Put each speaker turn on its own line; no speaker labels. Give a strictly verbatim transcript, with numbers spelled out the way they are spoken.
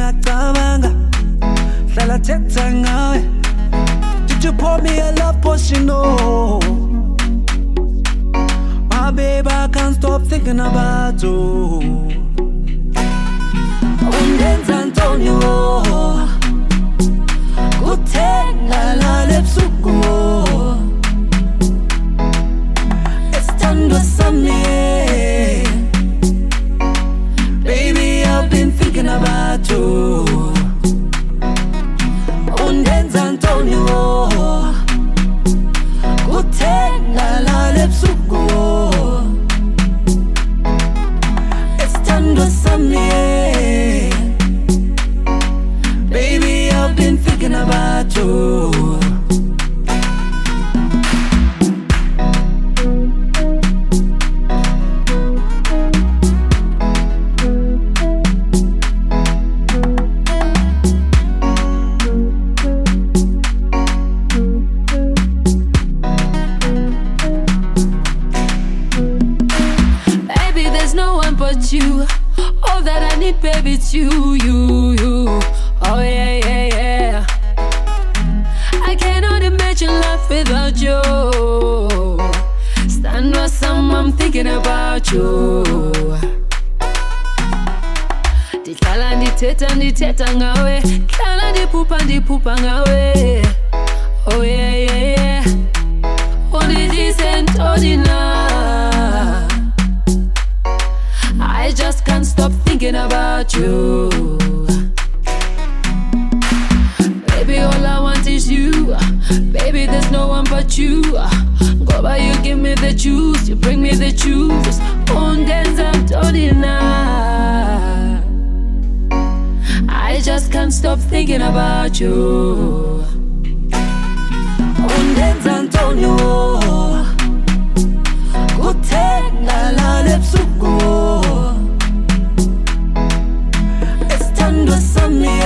ngacabanga hlala thetha ngawe. Did you pour me a love potion? No, my babe, I can't stop thinking about you. Undenza Antonio kuthenga lalebusuku esithandwa sami. Baby, I've been thinking about you. Undenza Antonio kuthenga lalebusuku esithandwa sami. Baby, I've been thinking about you. Baby, there's no one but you. All that I need, baby, it's you, you, you. Oh yeah, yeah, yeah. I cannot imagine life without you. Stand with someone thinking about you. Dihlala ndithetha ndithetha ngawe, hlala ndiphupha ndiphupha ngawe. Oh yeah, yeah, yeah. Undidise ntoni na. I just can't stop thinking about you. Baby, all I want is you. Baby, there's no one but you. Go by, you give me the juice, you bring me the juice. Undenza Antonio na. I just can't stop thinking about you. Undenza Antonio kuthenga lalebusuku esithandwa sami.